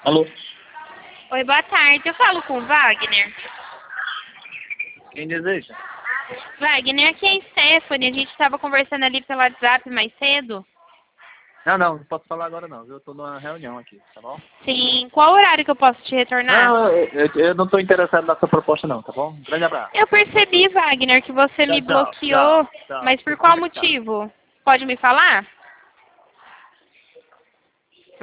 Alô? Oi, boa tarde. Eu falo com o Wagner. Quem deseja? Wagner, aqui é a Stephanie. A gente estava conversando ali pelo WhatsApp mais cedo. Não posso falar agora não, viu? Eu tô numa reunião aqui, tá bom? Sim. Qual horário que eu posso te retornar? Não, eu não tô interessado na sua proposta não, tá bom? Grande abraço. Eu percebi, Wagner, que você me Tchau, bloqueou. tchau. Mas por qual motivo? Pode me falar?